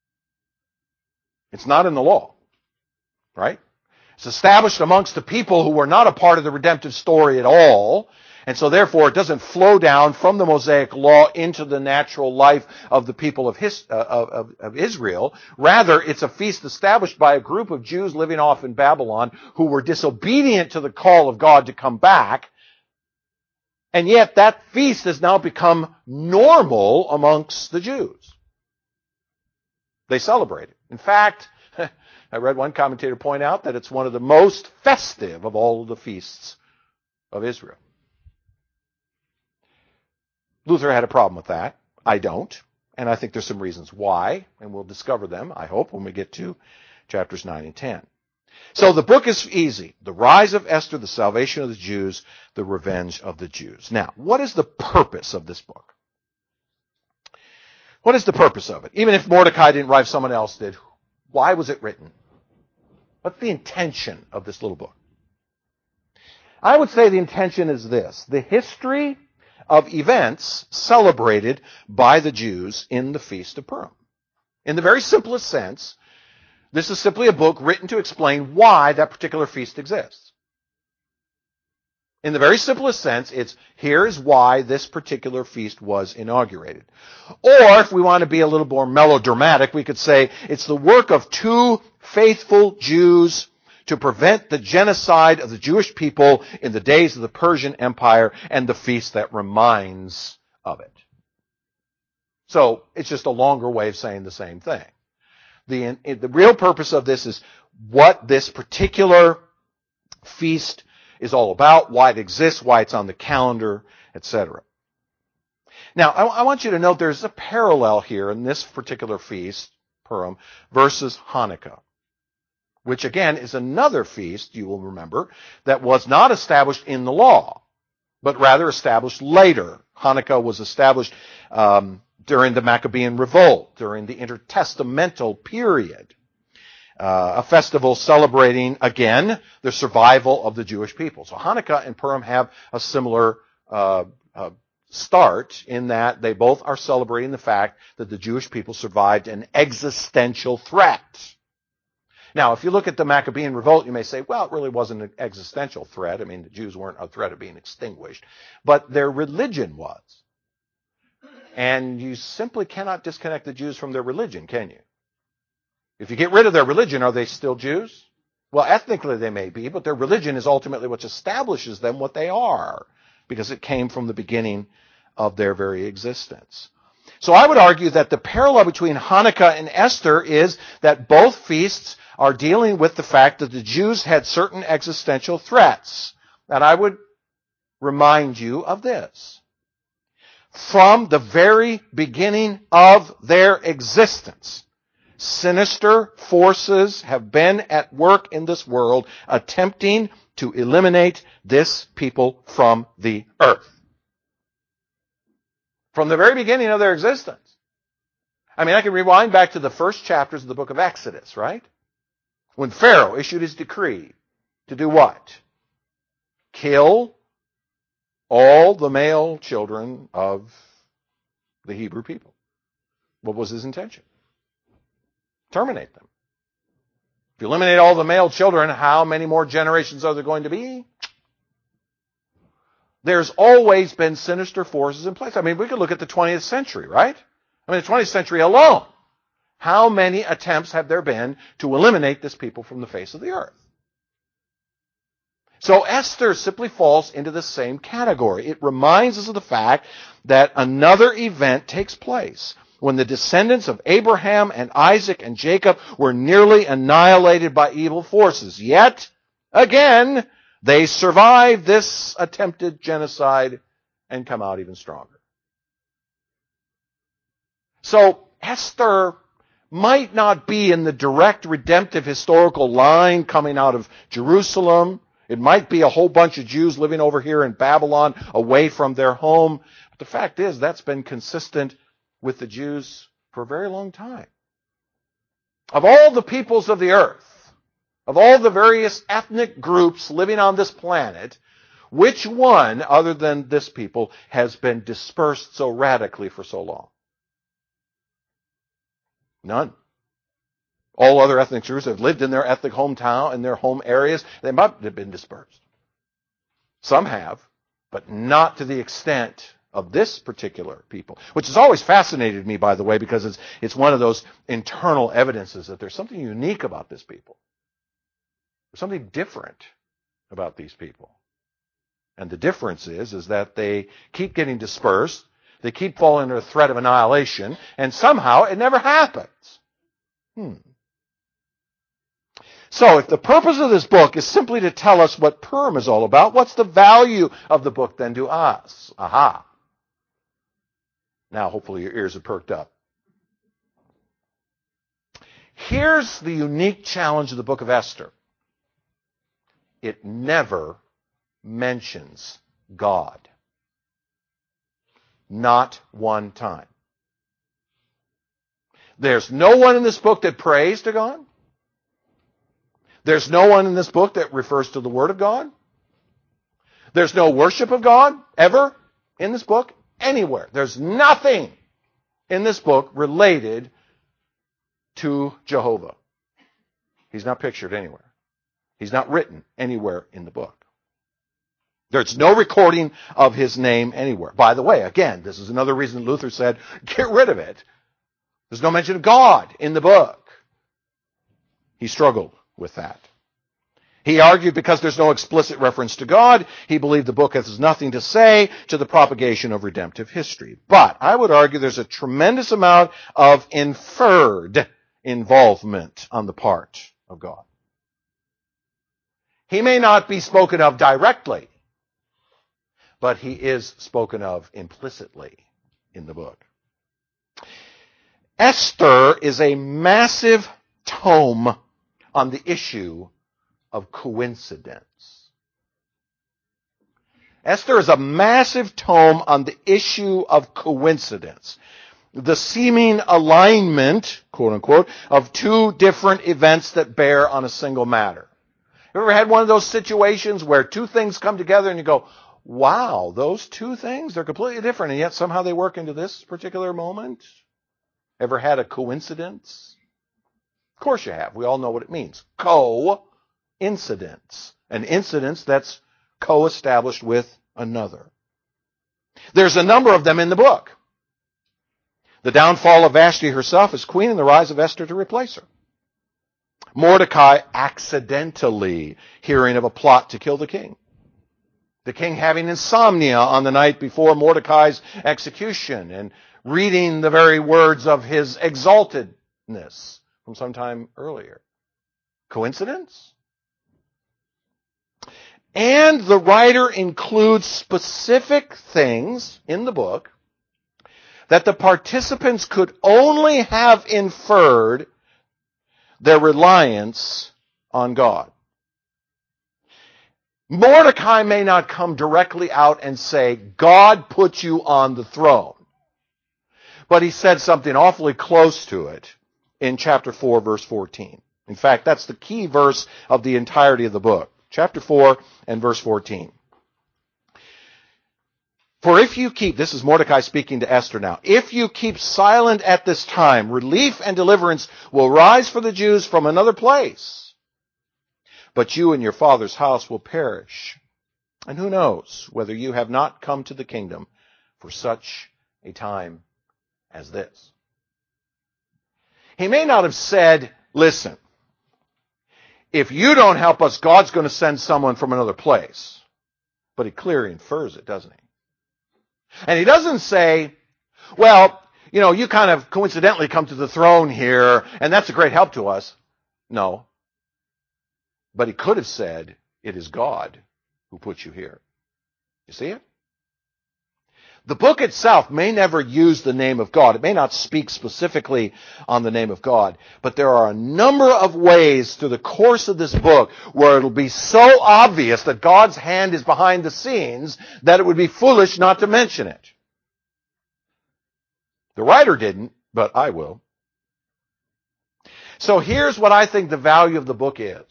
It's not in the law, right? It's established amongst the people who were not a part of the redemptive story at all. And so therefore it doesn't flow down from the Mosaic law into the natural life of the people of Israel. Rather, it's a feast established by a group of Jews living off in Babylon who were disobedient to the call of God to come back. And yet that feast has now become normal amongst the Jews. They celebrate it. In fact, I read one commentator point out that it's one of the most festive of all of the feasts of Israel. Luther had a problem with that. I don't. And I think there's some reasons why, and we'll discover them, I hope, when we get to chapters 9 and 10. So the book is easy. The rise of Esther, the salvation of the Jews, the revenge of the Jews. Now, what is the purpose of this book? What is the purpose of it? Even if Mordecai didn't write, someone else did. Why was it written? What's the intention of this little book? I would say the intention is this: the history of events celebrated by the Jews in the Feast of Purim. In the very simplest sense, this is simply a book written to explain why that particular feast exists. In the very simplest sense, it's here's why this particular feast was inaugurated. Or if we want to be a little more melodramatic, we could say it's the work of two faithful Jews to prevent the genocide of the Jewish people in the days of the Persian Empire, and the feast that reminds of it. So it's just a longer way of saying the same thing. The real purpose of this is what this particular feast is all about, why it exists, why it's on the calendar, etc. Now, I want you to note there's a parallel here in this particular feast, Purim, versus Hanukkah, which again is another feast, you will remember, that was not established in the law, but rather established later. Hanukkah was established during the Maccabean Revolt, during the intertestamental period, a festival celebrating, again, the survival of the Jewish people. So Hanukkah and Purim have a similar start in that they both are celebrating the fact that the Jewish people survived an existential threat. Now, if you look at the Maccabean Revolt, you may say, well, it really wasn't an existential threat. I mean, the Jews weren't a threat of being extinguished, but their religion was. And you simply cannot disconnect the Jews from their religion, can you? If you get rid of their religion, are they still Jews? Well, ethnically they may be, but their religion is ultimately what establishes them what they are, because it came from the beginning of their very existence. So I would argue that the parallel between Hanukkah and Esther is that both feasts are dealing with the fact that the Jews had certain existential threats. And I would remind you of this. From the very beginning of their existence, sinister forces have been at work in this world attempting to eliminate this people from the earth. From the very beginning of their existence. I mean, I can rewind back to the first chapters of the book of Exodus, right? When Pharaoh issued his decree to do what? Kill all the male children of the Hebrew people. What was his intention? Terminate them. If you eliminate all the male children, how many more generations are there going to be? There's always been sinister forces in place. I mean, we could look at the 20th century, right? I mean, the 20th century alone. How many attempts have there been to eliminate this people from the face of the earth? So Esther simply falls into the same category. It reminds us of the fact that another event takes place when the descendants of Abraham and Isaac and Jacob were nearly annihilated by evil forces. Yet, again, they survive this attempted genocide and come out even stronger. So Esther might not be in the direct redemptive historical line coming out of Jerusalem. It might be a whole bunch of Jews living over here in Babylon away from their home. But the fact is, that's been consistent with the Jews for a very long time. Of all the peoples of the earth, of all the various ethnic groups living on this planet, which one, other than this people, has been dispersed so radically for so long? None. All other ethnic Jews have lived in their ethnic hometown, in their home areas. They might have been dispersed. Some have, but not to the extent of this particular people, which has always fascinated me, by the way, because it's one of those internal evidences that there's something unique about this people. There's something different about these people. And the difference is that they keep getting dispersed, they keep falling under the threat of annihilation, and somehow it never happens. So if the purpose of this book is simply to tell us what Purim is all about, what's the value of the book then to us? Aha. Now hopefully your ears are perked up. Here's the unique challenge of the book of Esther. It never mentions God. Not one time. There's no one in this book that prays to God. There's no one in this book that refers to the Word of God. There's no worship of God ever in this book anywhere. There's nothing in this book related to Jehovah. He's not pictured anywhere. He's not written anywhere in the book. There's no recording of his name anywhere. By the way, again, this is another reason Luther said, get rid of it. There's no mention of God in the book. He struggled with that. He argued because there's no explicit reference to God, he believed the book has nothing to say to the propagation of redemptive history. But I would argue there's a tremendous amount of inferred involvement on the part of God. He may not be spoken of directly, but he is spoken of implicitly in the book. Esther is a massive tome on the issue of coincidence. Esther is a massive tome on the issue of coincidence. The seeming alignment, quote unquote, of two different events that bear on a single matter. You ever had one of those situations where two things come together and you go, wow, those two things, they're completely different, and yet somehow they work into this particular moment? Ever had a coincidence? Of course you have. We all know what it means. Co-incidence. An incidence that's co-established with another. There's a number of them in the book. The downfall of Vashti herself as queen and the rise of Esther to replace her. Mordecai accidentally hearing of a plot to kill the king. The king having insomnia on the night before Mordecai's execution and reading the very words of his exaltedness from some time earlier. Coincidence? And the writer includes specific things in the book that the participants could only have inferred their reliance on God. Mordecai may not come directly out and say, God put you on the throne. But he said something awfully close to it in chapter 4, verse 14. In fact, that's the key verse of the entirety of the book. Chapter 4 and verse 14. For if you keep, this is Mordecai speaking to Esther now, if you keep silent at this time, relief and deliverance will rise for the Jews from another place. But you and your father's house will perish. And who knows whether you have not come to the kingdom for such a time as this. He may not have said, listen, if you don't help us, God's going to send someone from another place. But he clearly infers it, doesn't he? And he doesn't say, well, you kind of coincidentally come to the throne here, and that's a great help to us. No. But he could have said, it is God who put you here. You see it? The book itself may never use the name of God. It may not speak specifically on the name of God. But there are a number of ways through the course of this book where it'll be so obvious that God's hand is behind the scenes that it would be foolish not to mention it. The writer didn't, but I will. So here's what I think the value of the book is.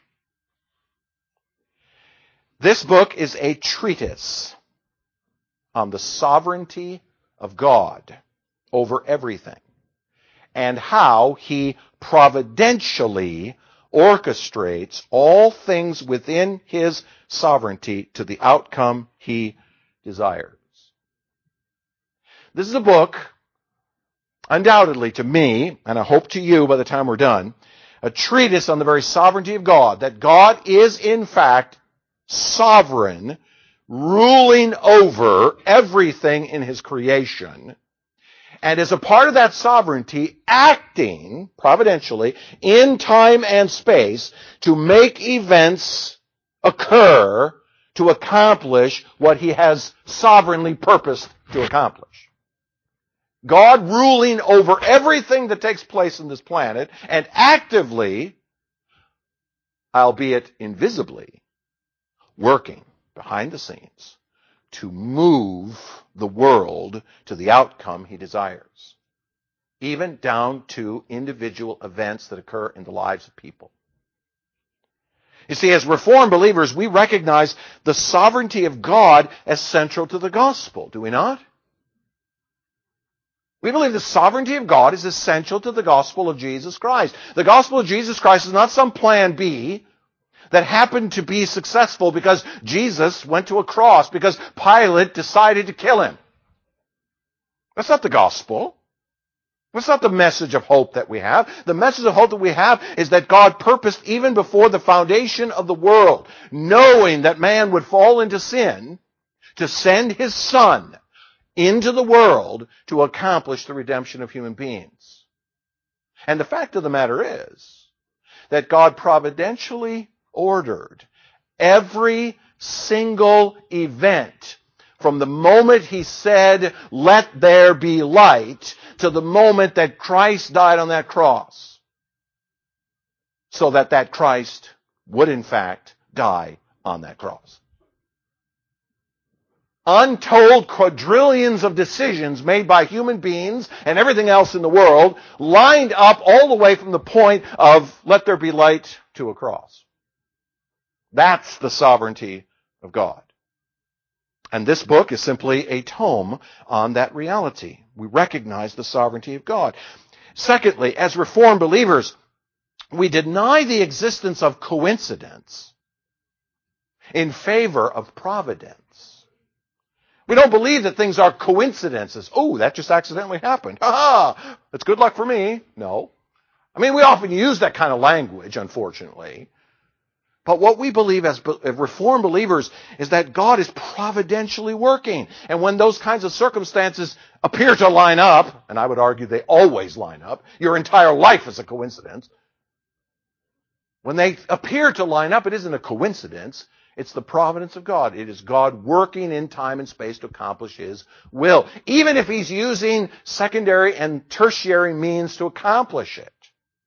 This book is a treatise on the sovereignty of God over everything and how he providentially orchestrates all things within his sovereignty to the outcome he desires. This is a book, undoubtedly to me, and I hope to you by the time we're done, a treatise on the very sovereignty of God, that God is in fact sovereign, ruling over everything in his creation, and as a part of that sovereignty, acting providentially in time and space to make events occur to accomplish what he has sovereignly purposed to accomplish. God ruling over everything that takes place in this planet and actively, albeit invisibly, working behind the scenes to move the world to the outcome he desires, even down to individual events that occur in the lives of people. You see, as Reformed believers, we recognize the sovereignty of God as central to the gospel, do we not? We believe the sovereignty of God is essential to the gospel of Jesus Christ. The gospel of Jesus Christ is not some plan B that happened to be successful because Jesus went to a cross, because Pilate decided to kill him. That's not the gospel. That's not the message of hope that we have. The message of hope that we have is that God purposed even before the foundation of the world, knowing that man would fall into sin, to send his Son into the world to accomplish the redemption of human beings. And the fact of the matter is that God providentially ordered every single event from the moment he said, "Let there be light," to the moment that Christ died on that cross, so that Christ would in fact die on that cross. Untold quadrillions of decisions made by human beings and everything else in the world lined up all the way from the point of "let there be light" to a cross. That's the sovereignty of God. And this book is simply a tome on that reality. We recognize the sovereignty of God. Secondly, as Reformed believers, we deny the existence of coincidence in favor of providence. We don't believe that things are coincidences. Oh, that just accidentally happened. Ha! That's good luck for me. No. I mean, we often use that kind of language, unfortunately. But what we believe as Reformed believers is that God is providentially working. And when those kinds of circumstances appear to line up, and I would argue they always line up, your entire life is a coincidence. When they appear to line up, it isn't a coincidence. It's the providence of God. It is God working in time and space to accomplish his will, even if he's using secondary and tertiary means to accomplish it.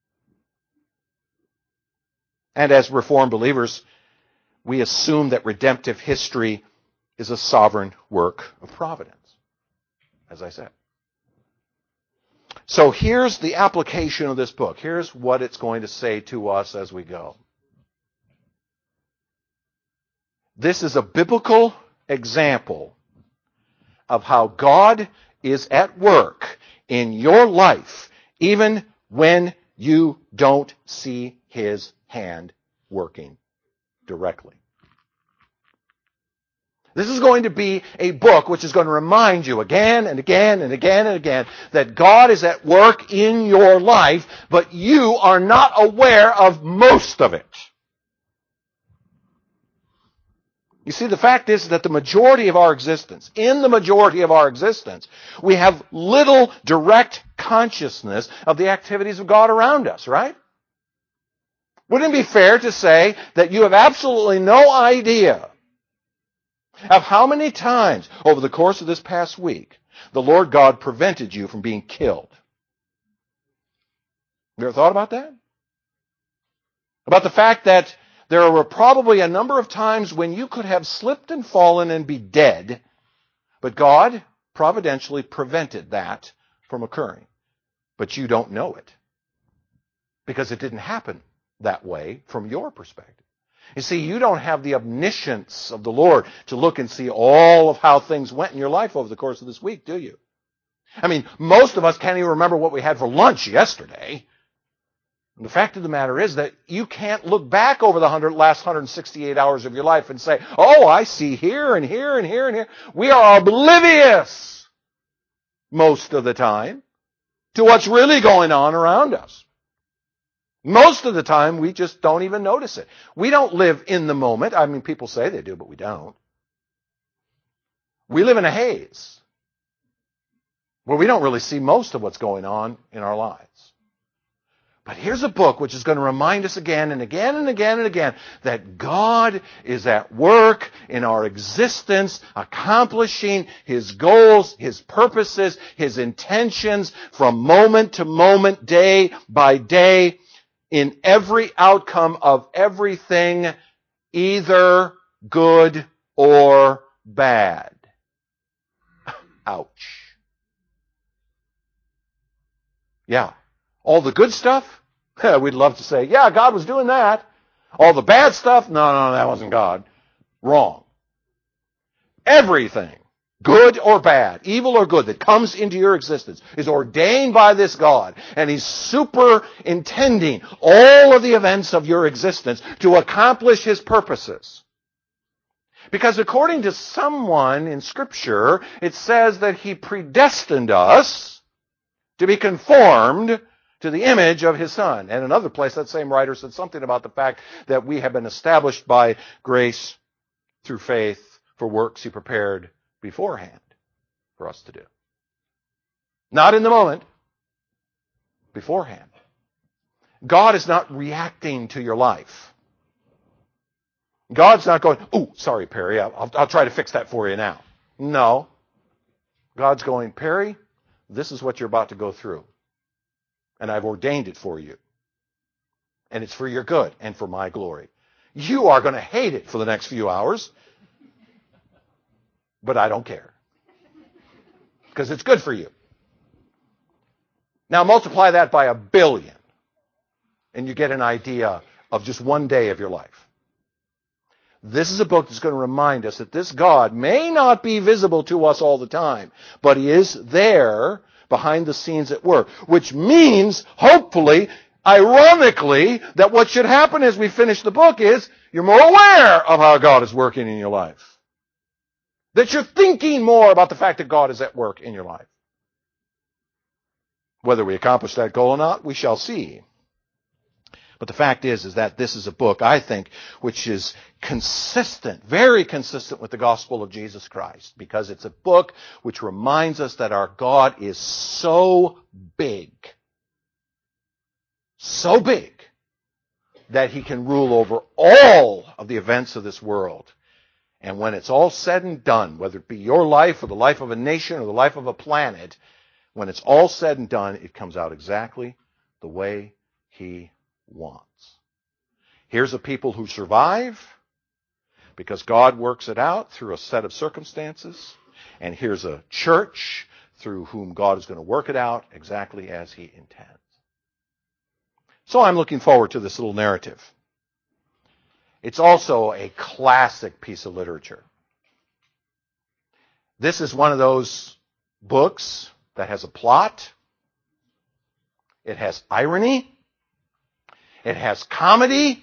And as Reformed believers, we assume that redemptive history is a sovereign work of providence, as I said. So here's the application of this book. Here's what it's going to say to us as we go. This is a biblical example of how God is at work in your life, even when you don't see his hand working directly. This is going to be a book which is going to remind you again and again and again and again that God is at work in your life, but you are not aware of most of it. You see, the fact is that in the majority of our existence, we have little direct consciousness of the activities of God around us, right? Wouldn't it be fair to say that you have absolutely no idea of how many times over the course of this past week the Lord God prevented you from being killed? You ever thought about that? About the fact that there were probably a number of times when you could have slipped and fallen and be dead, but God providentially prevented that from occurring. But you don't know it because it didn't happen that way from your perspective. You see, you don't have the omniscience of the Lord to look and see all of how things went in your life over the course of this week, do you? I mean, most of us can't even remember what we had for lunch yesterday. And the fact of the matter is that you can't look back over the last 168 hours of your life and say, oh, I see here and here and here and here. We are oblivious most of the time to what's really going on around us. Most of the time, we just don't even notice it. We don't live in the moment. I mean, people say they do, but we don't. We live in a haze where we don't really see most of what's going on in our lives. But here's a book which is going to remind us again and again and again and again that God is at work in our existence, accomplishing His goals, His purposes, His intentions from moment to moment, day by day, in every outcome of everything, either good or bad. Ouch. Yeah. All the good stuff, we'd love to say, yeah, God was doing that. All the bad stuff, no, that wasn't God. Wrong. Everything, good or bad, evil or good, that comes into your existence is ordained by this God, and He's superintending all of the events of your existence to accomplish His purposes. Because according to someone in Scripture, it says that He predestined us to be conformed to the image of His Son. And another place, that same writer said something about the fact that we have been established by grace through faith for works He prepared beforehand for us to do. Not in the moment, beforehand. God is not reacting to your life. God's not going, oh, sorry, Perry, I'll try to fix that for you now. No. God's going, Perry, this is what you're about to go through. And I've ordained it for you. And it's for your good and for my glory. You are going to hate it for the next few hours. But I don't care. Because it's good for you. Now multiply that by 1 billion. And you get an idea of just one day of your life. This is a book that's going to remind us that this God may not be visible to us all the time, but He is there behind the scenes at work, which means, hopefully, ironically, that what should happen as we finish the book is you're more aware of how God is working in your life. That you're thinking more about the fact that God is at work in your life. Whether we accomplish that goal or not, we shall see. But the fact is that this is a book, I think, which is consistent, very consistent with the gospel of Jesus Christ, because it's a book which reminds us that our God is so big, that He can rule over all of the events of this world. And when it's all said and done, whether it be your life or the life of a nation or the life of a planet, when it's all said and done, it comes out exactly the way He wants. Here's a people who survive because God works it out through a set of circumstances. And here's a church through whom God is going to work it out exactly as He intends. So I'm looking forward to this little narrative. It's also a classic piece of literature. This is one of those books that has a plot. It has irony. It has comedy.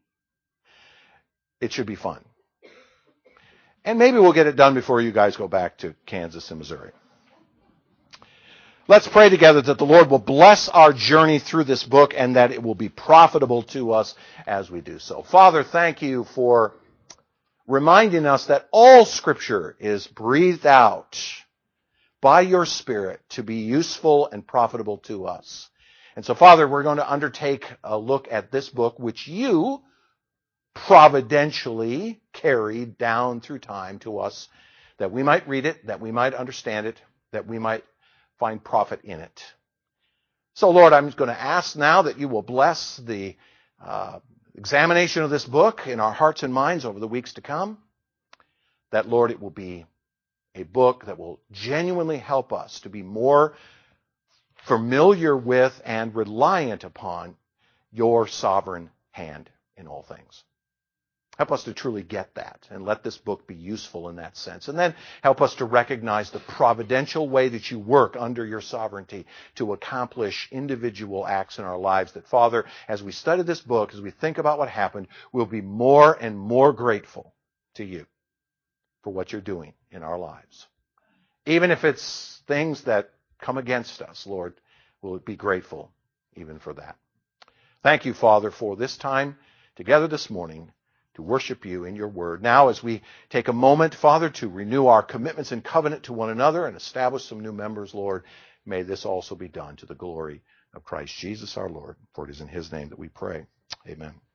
It should be fun. And maybe we'll get it done before you guys go back to Kansas and Missouri. Let's pray together that the Lord will bless our journey through this book and that it will be profitable to us as we do so. Father, thank you for reminding us that all Scripture is breathed out by your Spirit to be useful and profitable to us. And so, Father, we're going to undertake a look at this book, which you providentially carried down through time to us, that we might read it, that we might understand it, that we might find profit in it. So, Lord, I'm going to ask now that you will bless the examination of this book in our hearts and minds over the weeks to come, that, Lord, it will be a book that will genuinely help us to be more familiar with and reliant upon your sovereign hand in all things. Help us to truly get that and let this book be useful in that sense. And then help us to recognize the providential way that you work under your sovereignty to accomplish individual acts in our lives. That, Father, as we study this book, as we think about what happened, we'll be more and more grateful to you for what you're doing in our lives. Even if it's things that come against us, Lord, we'll be grateful even for that. Thank you, Father, for this time together this morning to worship you in your word. Now, as we take a moment, Father, to renew our commitments and covenant to one another and establish some new members, Lord, may this also be done to the glory of Christ Jesus our Lord. For it is in his name that we pray. Amen.